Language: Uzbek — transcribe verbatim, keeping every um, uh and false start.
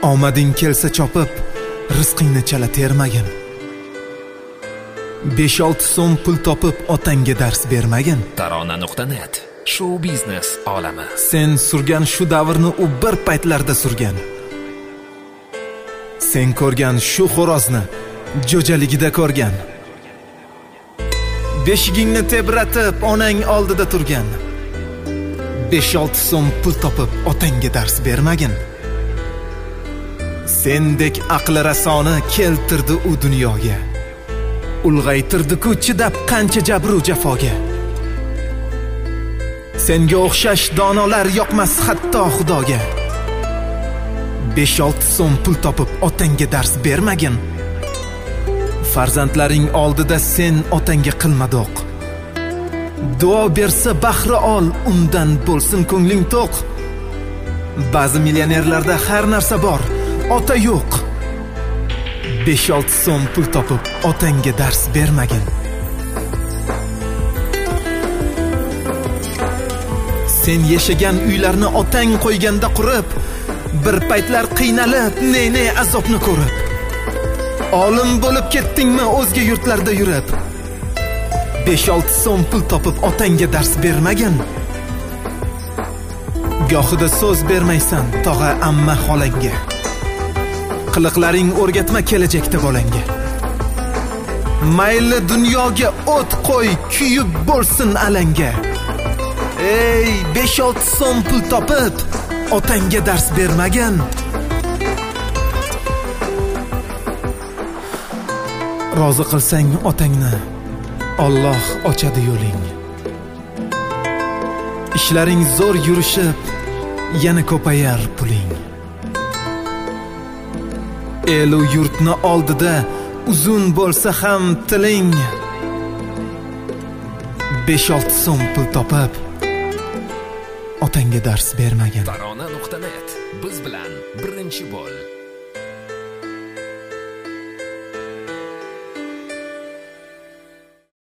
Omading kelsa chopib, rizqingni chala termagin. besh olti so'm pul topib otangga dars bermagin. Tarona nuqta net show biznes olami. Sen surgan shu davrni u bir paytlarda surgan. Sen ko'rgan shu xo'rozni jo'jaligida ko'rgan. Beshigingni tebratib onang oldida turgan. besh olti so'm pul topib otangga dars bermagin. Sendek aqli rasoni keltirdi u dunyoga. Ulg'aytirdi-ku chidab qancha jabru jafoga. Senga o'xshash donolar yoqmas hatto Xudoga. besh olti so'm pul topib otangga dars bermagin. Farzandlaring oldida sen otangga qilma do'q. Duo bersa bahri ol, undan bo'lsin ko'ngling to'q. Ba'zi millionerlarda har narsa bor, ota yo'q. besh olti so'm pul topib otangga dars bermagin. Sen yashagan uylarni otang qo'yganda qurib, bir paytlar qiynalib, ne-ne azobni ko'rib. Olim bo'lib ketdingmi o'zga yurtlarda yurib? besh olti so'm pul topib otangga dars bermagin. Gohida so'z bermaysan tog'a amma xolangga. Qiliqlaring o'rgatma kelajakda bolangga. Mayli dunyoga o't qo'y, kuyib bo'lsin alanga. Ey, besh olti so'm pul topib otangga dars bermagin. Rozi qilsang otangni, Alloh ochadi yo'ling. Ishlaring zo'r yurishib, yana ko'payar puling. El u yurtni oldida uzun bo'lsa ham tiling. besh olti so'm pul topib otangga dars bermagin. Tarona nuqta net biz bilan birinchi bo'l.